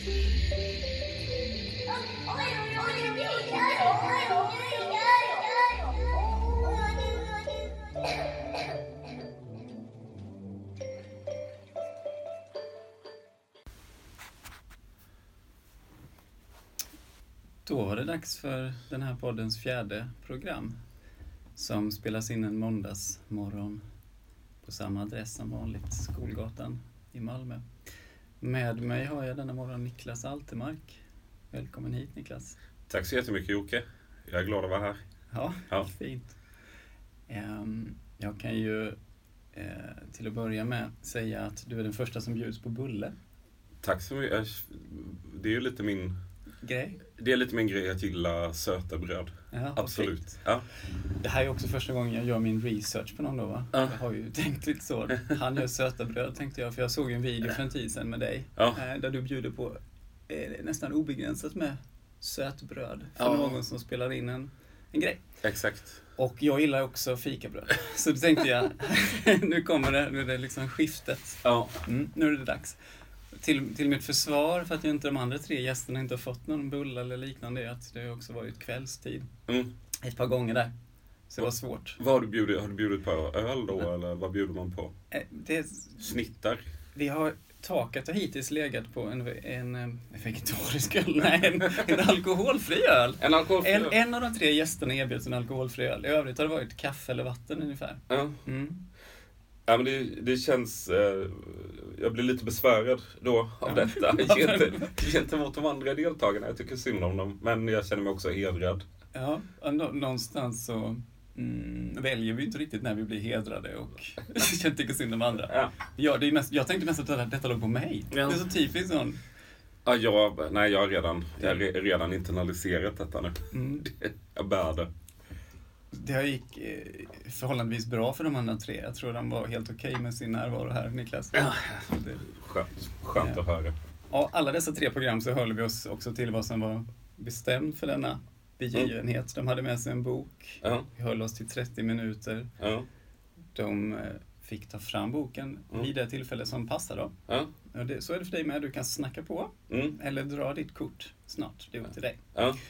Då var det dags för den här poddens 4:e program som spelas in en måndagsmorgon på samma adress som vanligt, Skolgatan i Malmö. Med mig har jag denna morgon Niklas Altermark. Välkommen hit, Niklas. Tack så jättemycket, Jocke. Jag är glad att vara här. Ja. Fint. Jag kan ju till att börja med säga att du är den första som bjuds på bulle. Tack så mycket. Det är ju lite min grej. Det är lite min grej att gilla söta bröd. Ja, absolut. Ja. Det här är också första gången jag gör min research på någon då, va? Jag har ju tänkt lite så. Han gör söta bröd, tänkte jag. För jag såg en video för en tid sedan med dig. Där du bjuder på nästan obegränsat med sötbröd. För någon som spelar in en grej. Exakt. Och jag gillar också fikabröd. Så då tänkte jag, nu är det liksom skiftet. Nu är det dags. Till mitt försvar, för att inte de andra 3 gästerna inte har fått någon bulla eller liknande, är att det har också varit kvällstid. Ett par gånger där. Så det var svårt. Vad har du bjudit? Har du bjudit på öl då, eller vad bjuder man på? Snittar? Vi har taket har hittills legat på en vegetarisk öl. Nej, en alkoholfri öl. En av de 3 gästerna erbjuds en alkoholfri öl. I övrigt har det varit kaffe eller vatten ungefär. Ja, men det känns... jag blir lite besvärad då av detta gentemot de andra deltagarna. Jag tycker synd om dem, men jag känner mig också hedrad. Ja, någonstans så väljer vi inte riktigt när vi blir hedrade och jag tycker synd om andra. Ja, det är mest, jag tänkte mest att detta låg på mig. Ja. Det är så typiskt sån. Ja, jag har redan internaliserat detta nu. Jag bär det. Det gick förhållandevis bra för de andra 3. Jag tror de var helt okej med sin närvaro här, Niklas. Ja. Skönt att höra. Ja, alla dessa 3 program så höll vi oss också till vad som var bestämt för denna begivenhet. De hade med sig en bok. Vi höll oss till 30 minuter. De fick ta fram boken vid det tillfälle som passar då. Så är det för dig med. Du kan snacka på eller dra ditt kort snart. Det är upp till dig.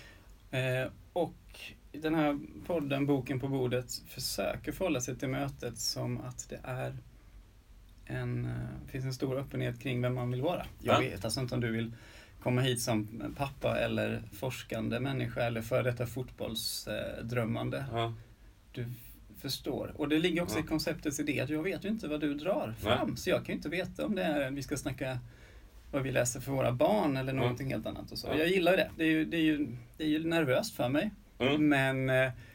Och den här podden, Boken på bordet, försöker förhålla sig till mötet som att det är finns en stor öppenhet kring vem man vill vara. Jag vet alltså inte om du vill komma hit som pappa eller forskande människa eller för detta fotbollsdrömmande. Du förstår. Och det ligger också i konceptets idé att jag vet ju inte vad du drar fram. Så jag kan ju inte veta om det är vi ska snacka vad vi läser för våra barn eller någonting helt annat. Och så. Jag gillar det. Det är ju nervöst för mig. Men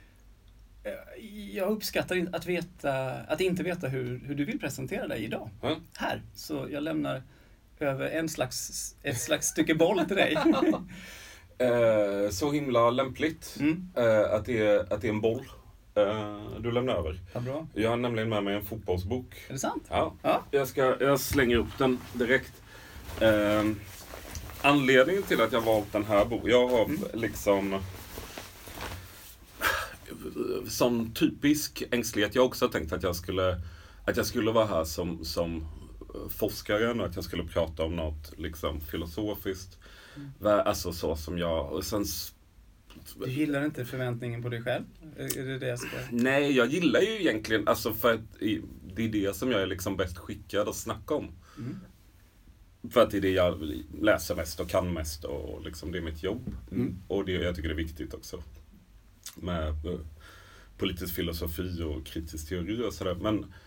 jag uppskattar att inte veta hur du vill presentera dig idag. Här. Så jag lämnar över ett slags stycke boll till dig. Så himla lämpligt att det är en boll du lämnar över. Ja, bra. Jag har nämligen med mig en fotbollsbok. Är det sant? Ja. Jag slänger upp den direkt. Anledningen till att jag valt den här boken, jag har liksom som typisk ängslighet. Jag också tänkt att jag skulle vara här som forskaren och att jag skulle prata om något liksom filosofiskt. Alltså så som jag... Och sen, du gillar inte förväntningen på dig själv? Är det ska... Nej, jag gillar ju egentligen... Alltså för att det är det som jag är liksom bäst skickad att snacka om. För att det är det jag läser mest och kan mest. Och liksom det är mitt jobb. Och det jag tycker det är viktigt också. Med politisk filosofi och kritisk teori och sådär.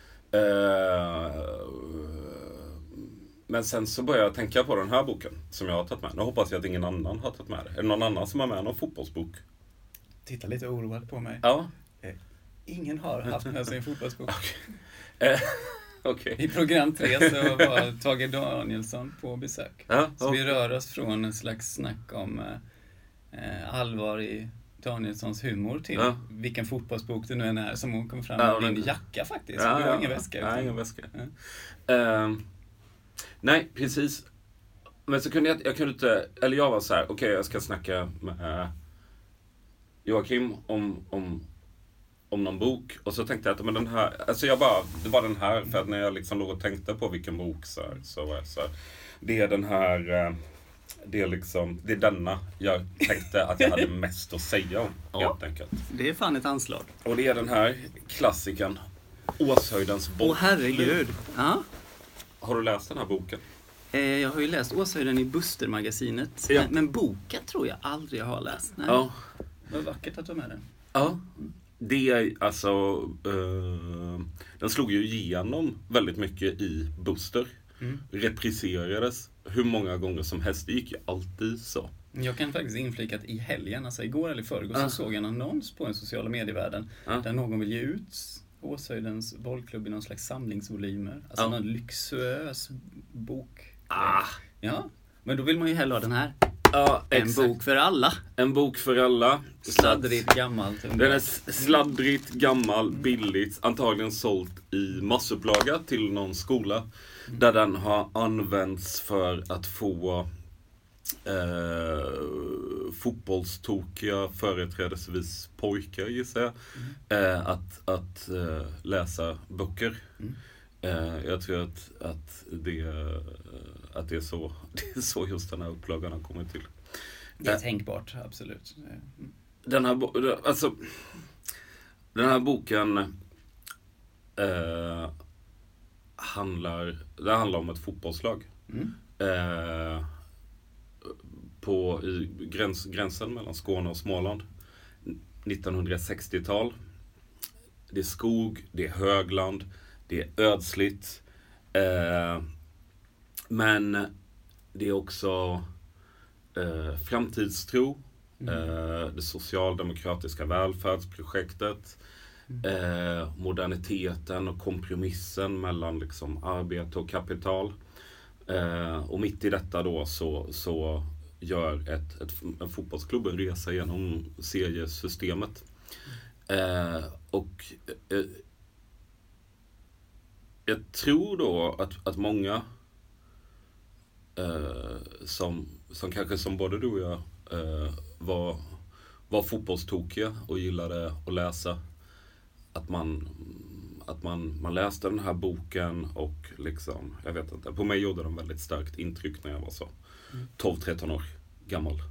Men sen så började jag tänka på den här boken som jag har tagit med. Nu hoppas jag att ingen annan har tagit med det. Är det någon annan som har med någon fotbollsbok? Titta lite oroad på mig. Ja. Ingen har haft med sig en fotbollsbok. Okay. I program 3 så var Tage Danielsson på besök. Så vi rör oss från en slags snack om allvar i Danielssons humor till vilken fotbollsbok det nu än är som hon kom fram med din jacka faktiskt. Det var ingen väska. Nej, ingen väska. Nej, precis. Men så kunde jag kunde inte, eller jag var så här, okej, jag ska snacka med Joakim om någon bok. Och så tänkte jag att men den här, alltså det var den här, för att när jag liksom låg och tänkte på vilken bok så var jag så här, det är den här det är denna jag tänkte att jag hade mest att säga om, helt enkelt. Det är fan ett anslag. Och det är den här klassiken, Åshöjdens boll. Herregud. Ja. Har du läst den här boken? Jag har ju läst Åshöjden i Buster-magasinet. Ja. Men boken tror jag aldrig jag har läst. Nej. Ja. Vad vackert att ta med den. Ja. Det är alltså... den slog ju igenom väldigt mycket i Buster. Repriserades hur många gånger som helst. Det gick ju alltid så. Jag kan faktiskt inflika att i helgen, alltså igår eller förrgår, så såg jag en annons på en sociala medievärlden där någon vill ge ut Åshöjdens bollklubb i någon slags samlingsvolymer. Alltså någon lyxuös bok. Ja, men då vill man ju hellre ha den här. Ja, en bok för alla. En bok för alla. Sladdrigt gammalt. Den är sladdrigt, gammal, billigt. Antagligen sålt i massupplaga till någon skola. Där den har använts för att få fotbollstokiga, företrädesvis pojkar, gissar jag, att läsa böcker. Jag tror att det är så just den här upplagan har kommit till. Det är tänkbart, absolut. Den här boken handlar om ett fotbollslag. I gränsen mellan Skåne och Småland. 1960-tal. Det är skog, det är högland, det är ödsligt. Men det är också framtidstro. Det socialdemokratiska välfärdsprojektet. Moderniteten och kompromissen mellan liksom arbete och kapital. Och mitt i detta då så gör en fotbollsklubb en resa genom seriesystemet. Och jag tror då att många som kanske som både du och jag var fotbollstokiga och gillade att läsa, att man läste den här boken och liksom, jag vet inte, på mig gjorde den väldigt starkt intryck när jag var så 12-13 år gammal.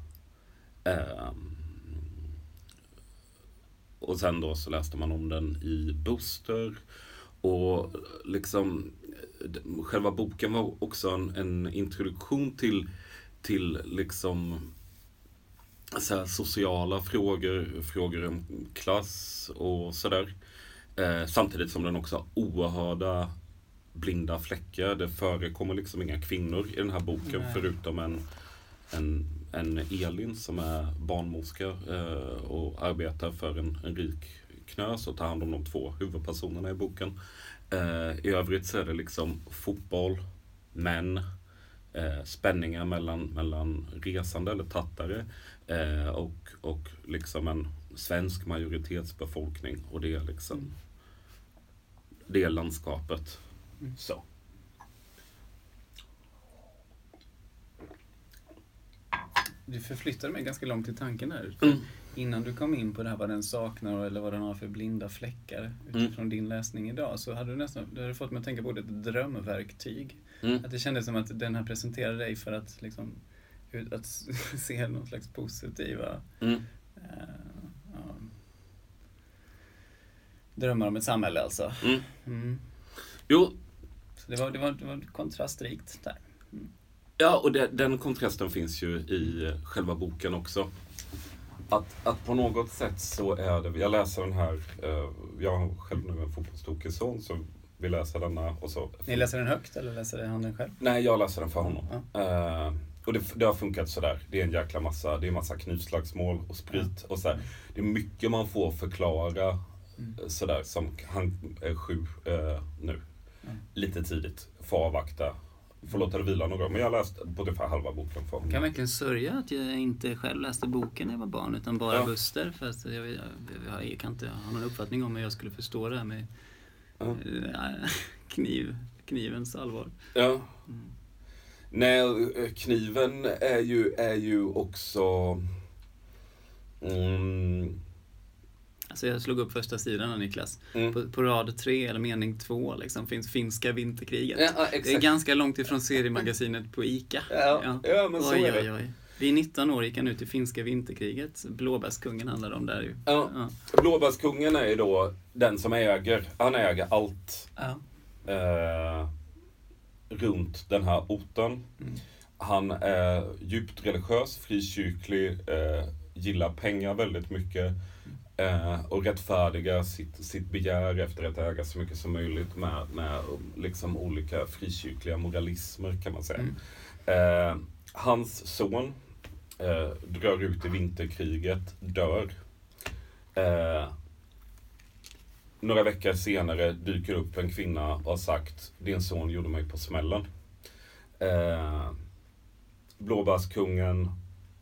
Och sen då så läste man om den i Buster, och liksom själva boken var också en introduktion till liksom så här sociala frågor om klass och sådär. Samtidigt som den också har oerhörda blinda fläckar. Det förekommer liksom inga kvinnor i den här boken. Nej. Förutom en Elin som är barnmorska och arbetar för en rik knös och tar hand om de 2 huvudpersonerna i boken. I övrigt så är det liksom fotboll, män, spänningar mellan resande eller tattare och liksom en svensk majoritetsbefolkning, och det är liksom det är landskapet. Så. Du förflyttade mig ganska långt i tanken här. Innan du kom in på det här vad den saknar eller vad den har för blinda fläckar utifrån din läsning idag, så hade du fått mig att tänka på det, ett drömverktyg. Att det kändes som att den här presenterade dig för att liksom att se någon slags positiva drömmar om ett samhälle alltså. Jo. Så det var kontrastrikt där. Ja, och den kontrasten finns ju i själva boken också. Att på något sätt så är det, jag läser den här, jag har själv nu en fotbollstokig son, så vi läser denna och så. Ni läser den högt eller läser han den själv? Nej, jag läser den för honom. Och det har funkat sådär. Det är en jäkla massa, det är massa knivslagsmål och sprit och sådär. Det är mycket man får förklara sådär, som han är 7 nu. Lite tidigt, får avvakta. Får låta det vila några år. Men jag har läst på ungefär halva boken för honom. Kan verkligen sörja att jag inte själv läste boken när jag var barn, utan bara Buster. För att jag kan inte ha någon uppfattning om hur jag skulle förstå det här med knivens allvar. Ja. Nej, kniven är ju också Alltså jag slog upp första sidan, Niklas. På rad 3 eller mening 2 liksom, finns finska vinterkriget. Ja, det är ganska långt ifrån seriemagasinet på ICA. Ja, men så är det. Oj. Vid 19 år gick han ut i finska vinterkriget. Blåbärskungen handlar om där ju. Ja. Blåbärskungen är ju då den som han äger allt runt den här orten. Han är djupt religiös, frikyrklig, gillar pengar väldigt mycket och rättfärdigar sitt begär efter att äga så mycket som möjligt med liksom olika frikyrkliga moralismer, kan man säga. Hans son drar ut i vinterkriget, dör. Några veckor senare dyker upp en kvinna och har sagt: din son gjorde mig på smällen. Blåbärskungen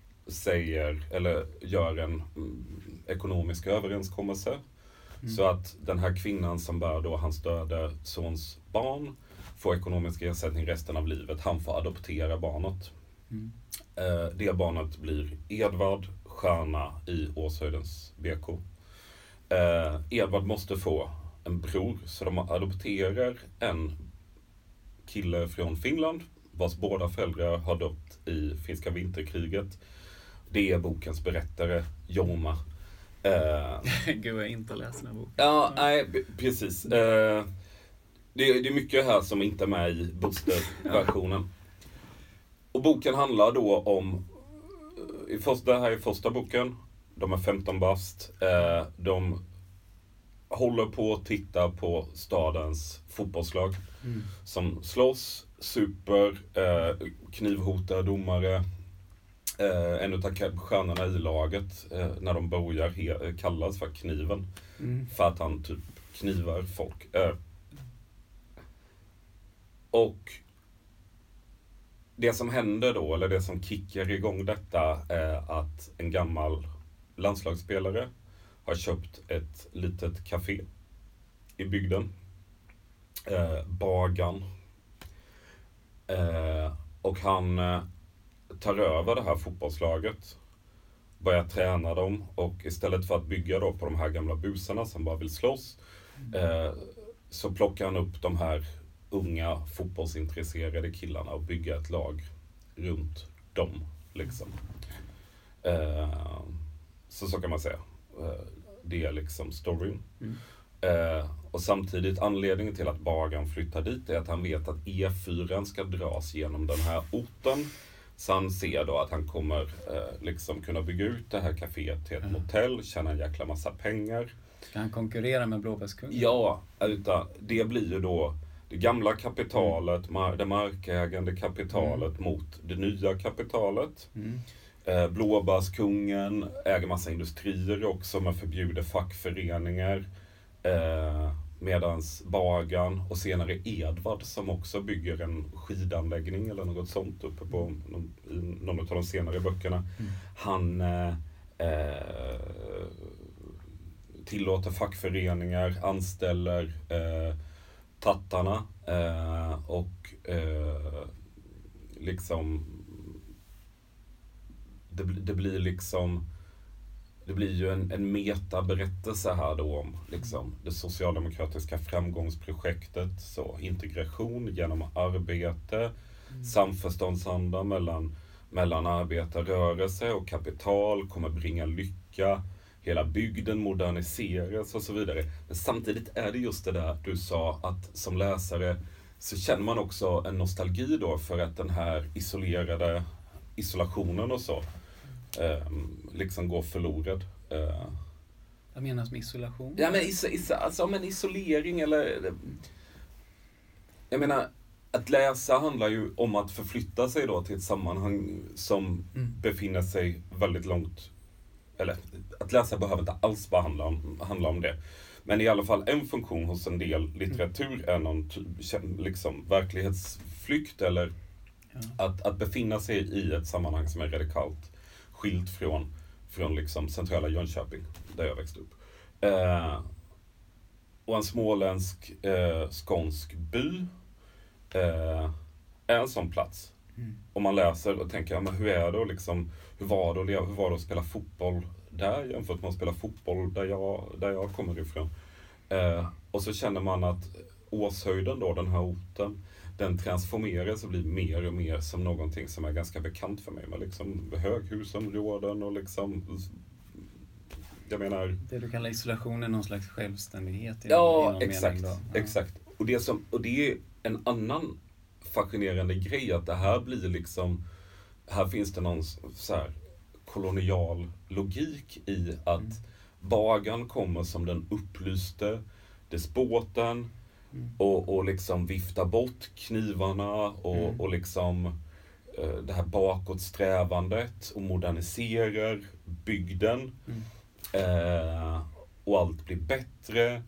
gör en ekonomisk överenskommelse så att den här kvinnan som bär då hans döda sons barn får ekonomisk ersättning resten av livet. Han får adoptera barnet. Det barnet blir Edvard, stjärna i Åshöjdens BK. Edvard måste få en bror, så de adopterar en kille från Finland vars båda föräldrar har dött i finska vinterkriget. Det är bokens berättare, Jorma. Gud, jag har inte läst den här boken. Ja, nej, precis. Det är mycket här som inte är med i Buster-versionen. Och boken handlar då om, det här är första boken, de är 15 bast, de håller på att titta på stadens fotbollslag som slåss, super, knivhotar domare. En av stjärnorna i laget när de börjar kallas för Kniven för att han typ knivar folk. Och det som händer då, eller det som kickar igång detta, är att en gammal landslagsspelare har köpt ett litet café i bygden. Bagan. Och han tar över det här fotbollslaget, börjar träna dem, och istället för att bygga då på de här gamla busarna som bara vill slåss, så plockar han upp de här unga fotbollsintresserade killarna och bygger ett lag runt dem liksom. Så kan man säga. Det är liksom storyn. Och samtidigt anledningen till att Bagan flyttar dit är att han vet att E4 ska dras genom den här orten. Så han ser då att han kommer liksom kunna bygga ut det här kaféet till ett motell, tjäna en jäkla massa pengar. Ska han konkurrera med Blåbärskungen? Ja, utan det blir ju då det gamla kapitalet, det markägande kapitalet mot det nya kapitalet. Blåbärskungen äger massa industrier också, man förbjuder fackföreningar. Medans Bagan och senare Edvard, som också bygger en skidanläggning eller något sånt uppe på någon av de senare böckerna. Han tillåter fackföreningar, anställer tattarna och liksom det blir liksom det blir ju en metaberättelse här då om liksom det socialdemokratiska framgångsprojektet, så integration genom arbete, samförståndsanda mellan arbetarrörelse och kapital kommer bringa lycka, hela bygden moderniseras och så vidare. Men samtidigt är det just det där du sa, att som läsare så känner man också en nostalgi då för att den här isolationen och så liksom går förlorad. Vad menas med isolation? Ja, men men isolering, eller jag menar, att läsa handlar ju om att förflytta sig då till ett sammanhang som befinner sig väldigt långt, eller att läsa behöver inte alls bara handla om det. Men i alla fall en funktion hos en del litteratur är någon liksom verklighetsflykt, eller att befinna sig i ett sammanhang som är radikalt skilt från liksom centrala Jönköping, där jag växte upp. Och en småländsk skånsk by är en sån plats. Om man läser och tänker, men hur är det liksom, hur var det att spela fotboll där jämfört med att spela fotboll där jag kommer ifrån. Och så känner man att Åshöjden då, den här orten, den transformeras och blir mer och mer som någonting som är ganska bekant för mig. Med liksom höghusområden och liksom, jag menar... Det du kallar isolation är någon slags självständighet. Ja, exakt. Ja. Exakt. Och det är en annan fascinerande grej, att det här blir liksom, här finns det någon så här kolonial logik i att Bagan kommer som den upplyste despoten och liksom viftar bort knivarna och liksom det här bakåtsträvandet och moderniserar bygden och allt blir bättre.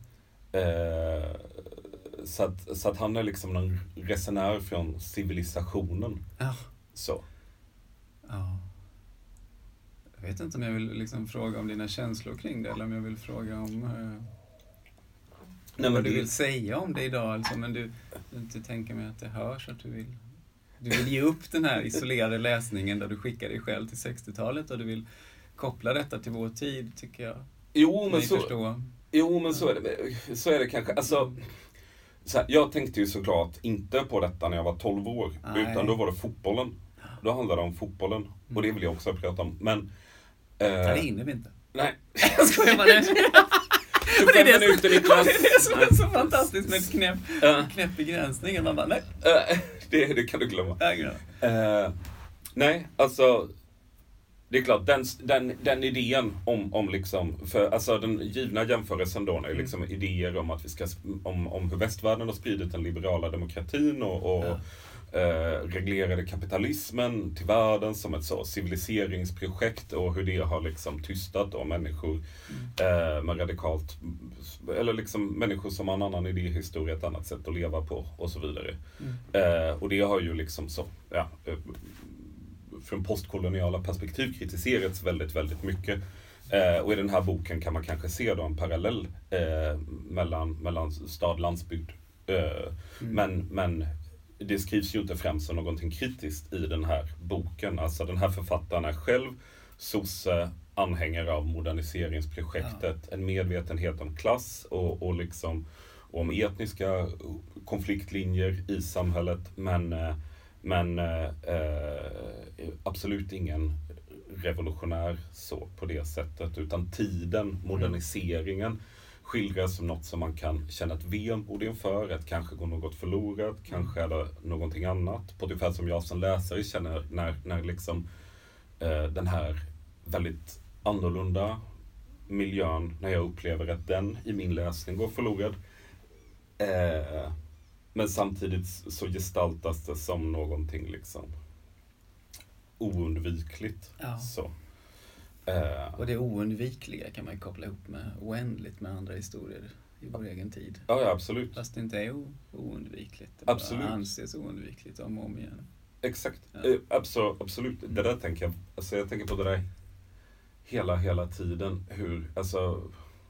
Så att han är liksom en resenär från civilisationen. Ja. Så. Ja. Jag vet inte om jag vill liksom fråga om dina känslor kring det, eller om jag vill fråga om vad du vill säga om det idag. Alltså, men du inte tänker mig att det hörs, att du vill ge upp den här isolerade läsningen där du skickar dig själv till 60-talet, och du vill koppla detta till vår tid, tycker jag. Jo, men så är det kanske. Alltså, så här, jag tänkte ju såklart inte på detta när jag var 12 år. Nej. Utan då var det fotbollen. Då handlade det om fotbollen. Och det vill jag också prata om. Men det hinner vi inte. Nej. Jag skojar bara. Det är det som är så fantastiskt med ett knäpp begränsning. Man bara, nej. Det kan du glömma. Nej, alltså... Det är klart, den idén om liksom, för alltså den givna jämförelsen då är liksom idéer om att vi ska, om hur västvärlden har spridit den liberala demokratin och reglerade kapitalismen till världen som ett så civiliseringsprojekt, och hur det har liksom tystat då människor med radikalt, eller liksom människor som har en annan idéhistoria, ett annat sätt att leva på och så vidare. Och det har ju liksom så, från postkoloniala perspektiv kritiserats väldigt, väldigt mycket. Och i den här boken kan man kanske se då en parallell mellan stad och landsbygd. Men det skrivs ju inte främst som någonting kritiskt i den här boken. Alltså den här författaren är själv sosse, anhängare av moderniseringsprojektet, en medvetenhet om klass och liksom om etniska konfliktlinjer i samhället, men absolut ingen revolutionär så på det sättet, utan tiden, moderniseringen skildras som något som man kan känna ett vemod inför, att kanske går något förlorat, kanske är det någonting annat, på ungefär som jag som läsare känner när liksom den här väldigt annorlunda miljön, när jag upplever att den i min läsning går förlorad. Men samtidigt så gestaltas det som någonting liksom oundvikligt. Ja. Så. Och det oundvikliga kan man ju koppla ihop med oändligt med andra historier i vår egen tid. Ja, absolut. Fast det inte är oundvikligt. Det absolut. Anses oundvikligt om och om igen. Exakt. Ja. Absolut. Det där tänker jag. Alltså jag tänker på det där hela tiden. Hur, alltså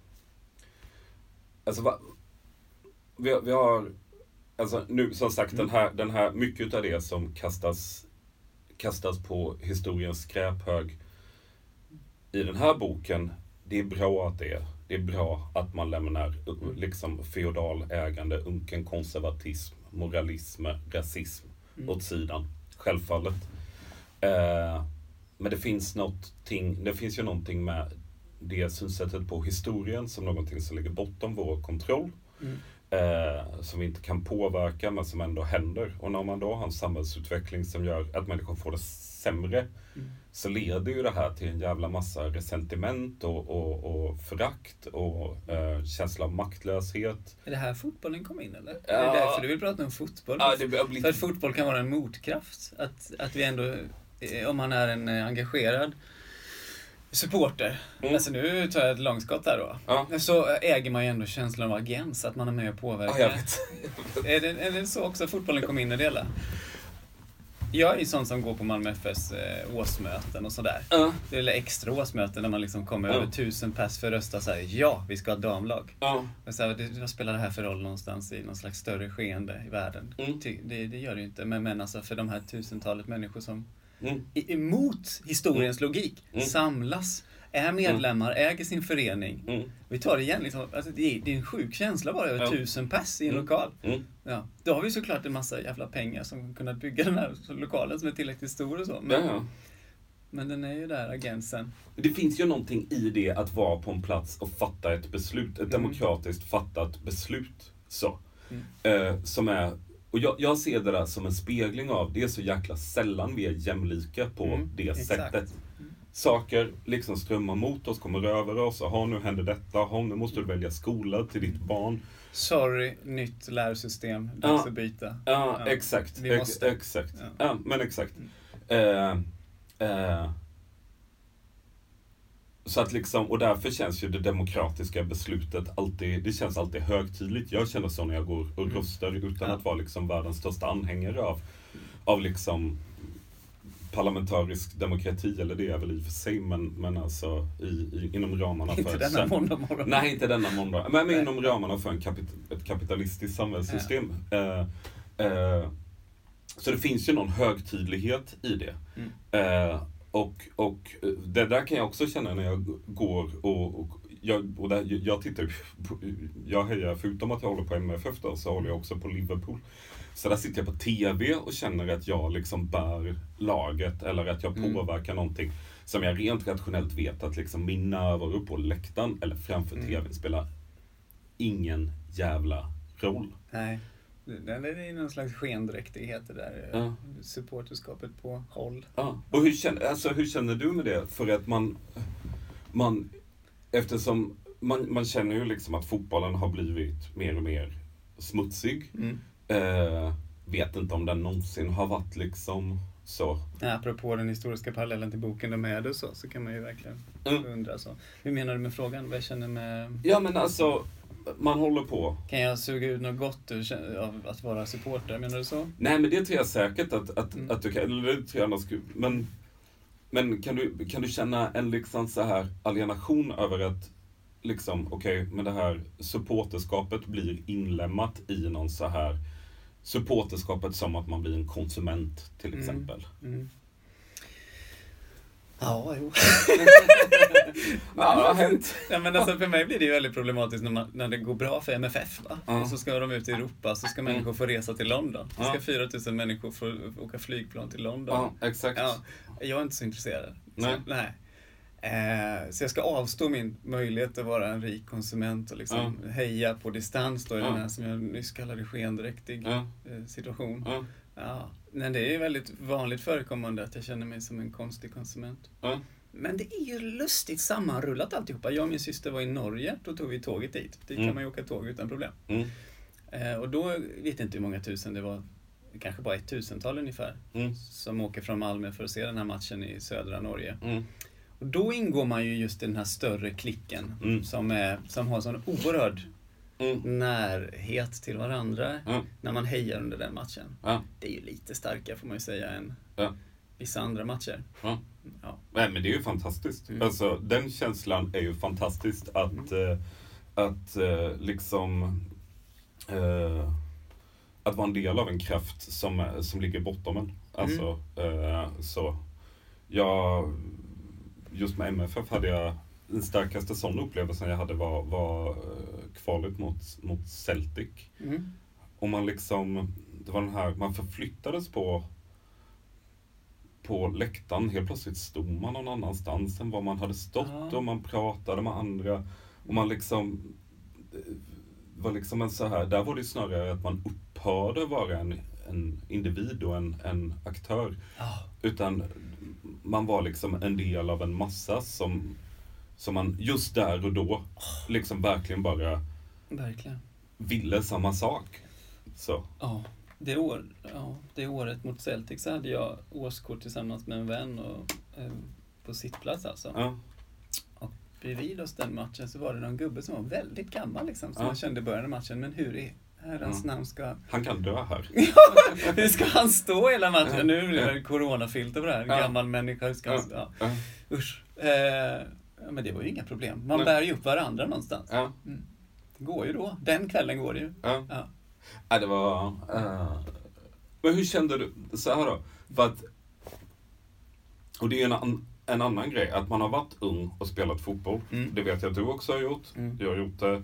vi har, alltså nu som sagt, den här mycket av det som kastas på historiens skräphög i den här boken, det är bra att det är bra att man lämnar liksom feodal ägande, unken konservatism, moralism, rasism åt sidan, självfallet. Men det finns ju någonting med det synsättet på historien som någonting som ligger bortom vår kontroll. Som vi inte kan påverka, men som ändå händer. Och när man då har en samhällsutveckling som gör att människor får det sämre, så leder ju det här till en jävla massa resentiment och förakt och känsla av maktlöshet. Är det här fotbollen kom in, eller? Ja. Är det därför du vill prata om fotboll? Ja, för att fotboll kan vara en motkraft. Att vi ändå, om man är en engagerad supporter. Alltså nu tar jag ett långskott där då. Ja. Så äger man ju ändå känslan av agens, att man är med och påverkar. Ja, jag vet. Är det så också att fotbollen kom in i det hela? Jag är sån som går på Malmö FS årsmöten och sådär. Eller extra årsmöten där man liksom kommer över 1000 pers för att rösta så här, ja, vi ska ha damlag. Och så här, vad spelar det här för roll någonstans i någon slags större skeende i världen? Det gör det ju inte. Men alltså för de här tusentalet människor som emot historiens logik, samlas, är medlemmar, äger sin förening. Vi tar det igen, liksom, alltså, det är en sjuk känsla bara över 1000 pers i en lokal. Ja. Då har vi såklart en massa jävla pengar som kunnat bygga den här lokalen som är tillräckligt stor och så. Men den är ju där, agensen. Det finns ju någonting i det att vara på en plats och fatta ett beslut, ett demokratiskt fattat beslut. Så. Som är, och jag ser det där som en spegling av, det är så jäkla sällan vi är jämlika på det sättet. Saker liksom strömmar mot oss, kommer över oss. Nu händer detta. Nu måste du välja skola till ditt barn. Sorry, nytt lärsystem. Dags att byta. Ja, exakt. Vi måste. Exakt. Ja, men exakt. Så att liksom, och därför känns ju det demokratiska beslutet alltid, det känns alltid högtidligt. Jag känner så när jag går och röstar utan att vara liksom världens största anhängare av liksom parlamentarisk demokrati, eller det är väl i och för sig, men alltså inom ramarna för... Inte denna måndag morgon. Nej, inte denna måndag. Men inom ramarna för ett kapitalistiskt samhällssystem. Så det finns ju någon högtidlighet i det. Och det där kan jag också känna när jag går jag tittar på, jag hejar, förutom att jag håller på MFF då, så håller jag också på Liverpool. Så där sitter jag på TV och känner att jag liksom bär laget, eller att jag påverkar någonting som jag rent rationellt vet att liksom min närvaro på läktaren eller framför TV spelar ingen jävla roll. Nej. Det är någon slags skendräktighet det där. Supporterskapet på håll. Och hur känner du med det? För att man eftersom man känner ju liksom att fotbollen har blivit mer och mer smutsig. Vet inte om den någonsin har varit liksom så. Ja, apropå den historiska parallellen till boken De är det så kan man ju verkligen undra så. Hur menar du med frågan? Vad jag känner med... Ja, men alltså, man håller på. Kan jag suga ut något gott av att vara supporter, menar du så? Nej, men det tror jag säkert att du kan, eller det tror jag men kan du känna en liksom så här alienation över att liksom, okej, men det här supporterskapet blir inlämnat i någon så här supporterskapet som att man blir en konsument till exempel. Ja, jo. Det har hänt. Ja, men alltså för mig blir det ju väldigt problematiskt när det går bra för MFF, va? Och så ska de ut i Europa, så ska människor få resa till London. Så ska 4000 människor få åka flygplan till London. Ja, exakt. Ja, jag är inte så intresserad. Nej. Så jag ska avstå min möjlighet att vara en rik konsument och liksom heja på distans då i den här som jag nyss kallade skendräktig situation. Ja, men det är väldigt vanligt förekommande att jag känner mig som en konstig konsument. Men det är ju lustigt sammanrullat alltihopa. Jag och min syster var i Norge, då tog vi tåget dit. Dit kan man ju åka tåg utan problem. Och då vet jag inte hur många tusen det var, kanske bara 1000-tal ungefär, som åker från Malmö för att se den här matchen i södra Norge. Och då ingår man ju just i den här större klicken som har sån oerhörd närhet till varandra när man hejar under den matchen. Det är ju lite starkare, får man ju säga, än vissa andra matcher. Nej, men det är ju fantastiskt. Alltså, den känslan är ju fantastiskt att liksom att vara en del av en kraft som ligger bortom en. Alltså, så just med MFF hade jag den starkaste sån upplevelsen jag hade var kvalet mot Celtic. Och man liksom, det var den här, man förflyttades på läktaren. Helt plötsligt stod man någon annanstans än var man hade stått och man pratade med andra. Och man liksom var liksom en så här, där var det snarare att man upphörde vara en individ och en aktör. Utan man var liksom en del av en massa som man just där och då liksom verkligen bara ville samma sak. Så. Det året mot Celtic så hade jag årskort tillsammans med en vän och på sittplats alltså. Och bredvid oss den matchen så var det någon gubbe som var väldigt gammal liksom, som jag kände i början av matchen, men hur är herrans namn ska... Han kan dö här. Hur ska han stå hela matchen? Nu blir det coronafilter på det här. Gammal människa. Hur ska han... Usch. Men det var ju inga problem. Man bär ju upp varandra någonstans. Det går ju då. Den kvällen går det ju. Det var... Men hur kände du så här då? För att Och det är en annan grej, att man har varit ung och spelat fotboll. Det vet jag att du också har gjort. Jag har gjort det.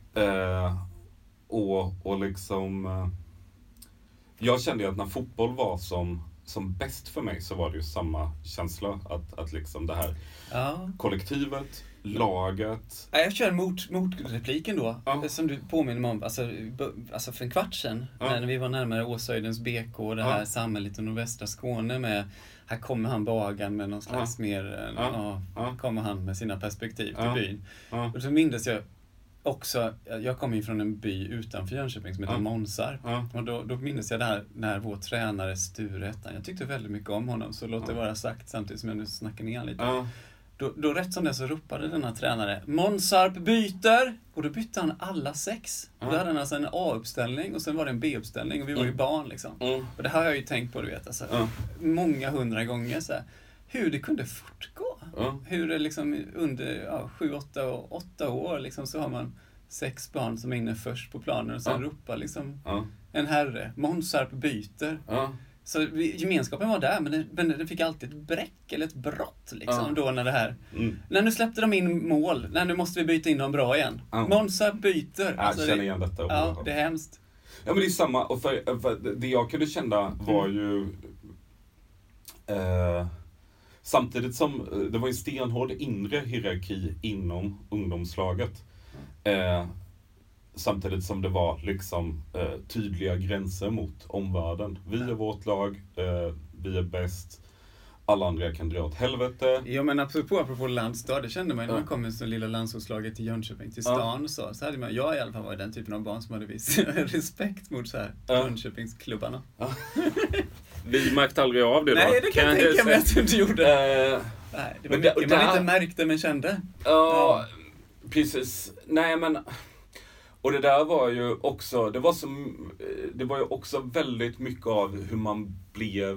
Och liksom... jag kände att när fotboll var som bäst för mig så var det ju samma känsla. Att liksom det här kollektivet, laget... Jag kör motrepliken då, som du påminner mig om. Alltså för en kvart sedan, när vi var närmare Åshöjdens BK och det här samhället i nordvästra Skåne med... Här kommer han bagaren med någon slags mer... kommer han med sina perspektiv till byn. Och så minns jag också... Jag kom in från en by utanför Jönköping som heter Månsarp. Och då minns jag det här när vår tränare Sture, jag tyckte väldigt mycket om honom. Så låt det vara sagt samtidigt som jag nu snackar ner lite. Då rätt som det så ropade denna tränare: Månsarp byter! Och då bytte han alla 6. Och då hade han alltså en A-uppställning och sen var det en B-uppställning. Och vi var ju barn liksom. Och det här har jag ju tänkt på, du vet. Alltså, många 100 gånger så här, hur det kunde fortgå. Hur det liksom under 7, 8 år liksom, så har man 6 barn som är inne först på planen. Och sen ropar liksom en herre: Månsarp byter. Så gemenskapen var där, men det fick alltid ett bräck eller ett brott liksom, då när det här... När nu släppte de in mål, nu måste vi byta in dem bra igen. Månsarp byter. Alltså, jag känner igen detta. Ja, det är hemskt. Ja, men det är samma, och för det jag kunde känna var ju... samtidigt som det var en stenhård inre hierarki inom ungdomslaget. Samtidigt som det var liksom tydliga gränser mot omvärlden. Vi är vårt lag, vi är bäst, alla andra kan dra åt helvete. Ja, men apropå landstad, det kände man när man kom med så lilla landslagslaget till Jönköping, till stan och så hade man, jag i alla fall var den typen av barn som hade viss respekt mot så här Jönköpingsklubbarna. Vi märkte aldrig av det då. Nej, det kan jag tänka mig att du inte gjorde. Nej, det var mycket man inte märkte men kände. Ja, precis. Nej, men... Och det där var ju också, det var ju också väldigt mycket av hur man blev,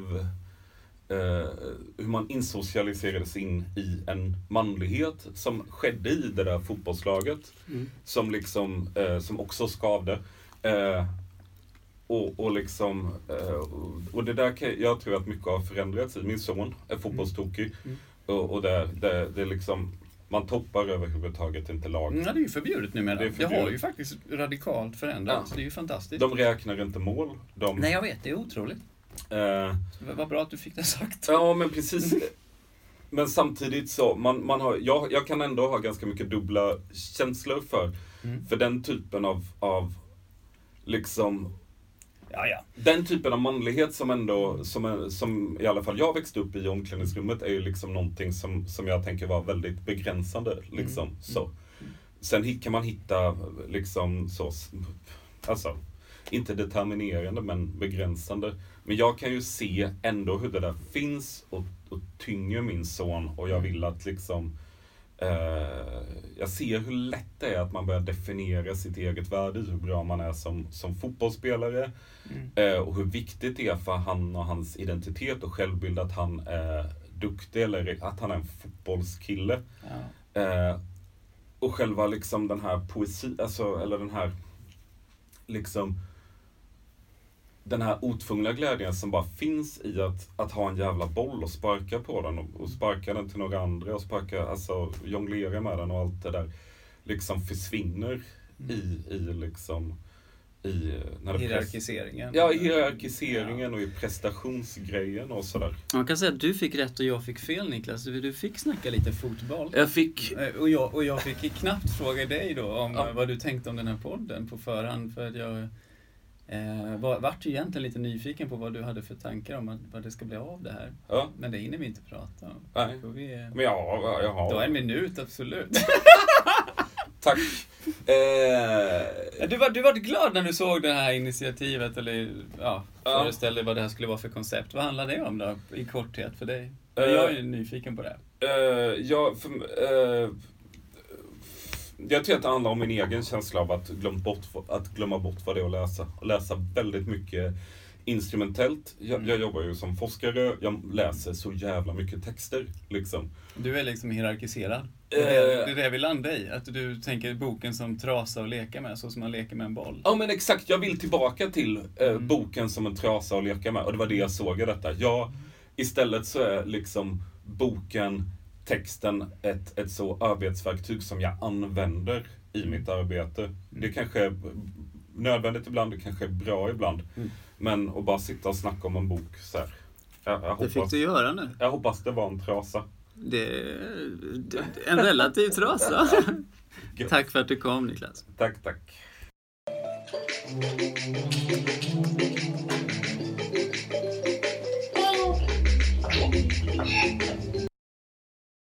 hur man insocialiserades in i en manlighet som skedde i det där fotbollslaget. Som liksom, som också skavde. Och liksom, och det där jag tror att mycket har förändrats i. Min son är fotbollstokig. Och det liksom... Man toppar överhuvudtaget inte lag. Det är ju förbjudet numera. Det har ju faktiskt radikalt förändrats. Det är ju fantastiskt. De räknar inte mål. Nej, jag vet. Det är otroligt. Vad bra att du fick det sagt. Ja, men precis. Men samtidigt så, man har, jag kan ändå ha ganska mycket dubbla känslor för den typen av liksom... Ja. Den typen av manlighet som ändå, som i alla fall jag växte upp i omklädningsrummet, är ju liksom någonting som jag tänker var väldigt begränsande liksom. Så. Sen kan man hitta liksom så, alltså inte determinerande men begränsande. Men jag kan ju se ändå hur det där finns och tynger min son, och jag vill att liksom jag ser hur lätt det är att man börjar definiera sitt eget värde, hur bra man är som fotbollsspelare, och hur viktigt det är för han och hans identitet och självbild att han är duktig eller att han är en fotbollskille. Och själva liksom den här poesi, alltså, eller den här liksom den här otvungna glädjen som bara finns i att ha en jävla boll och sparka på den och sparka den till några andra och alltså jonglera med den, och allt det där liksom försvinner i liksom när det hierarkiseringen. I hierarkiseringen och i prestationsgrejen och sådär. Man kan säga att du fick rätt och jag fick fel, Niklas. Du fick snacka lite fotboll. Jag fick... Och jag fick knappt fråga dig då om vad du tänkte om den här podden på förhand, för att jag vart ju egentligen lite nyfiken på vad du hade för tankar om vad det ska bli av det här. Ja. Men det hinner vi inte prata om. Nej. Men jag har... Då en minut, absolut. Tack. Du var glad när du såg det här initiativet, eller föreställde vad det här skulle vara för koncept. Vad handlar det om då, i korthet för dig? Jag är nyfiken på det. Jag tror att det handlar om min egen känsla av att glömma bort vad det är att läsa. Och läsa väldigt mycket instrumentellt. Jag jobbar ju som forskare. Jag läser så jävla mycket texter liksom. Du är liksom hierarkiserad. Det är det vi landar i. Att du tänker boken som trasa och leka med, så som man leker med en boll. Ja, men exakt. Jag vill tillbaka till boken som en trasa att leka med. Och det var det jag såg i detta. Istället så är liksom boken, texten ett så arbetsverktyg som jag använder i mitt arbete. Det kanske är nödvändigt ibland, det kanske är bra ibland. Men att bara sitta och snacka om en bok så här. Jag hoppas, det fick du göra nu. Jag hoppas det var en trasa. En relativ trasa. Tack för att du kom, Niklas. Tack.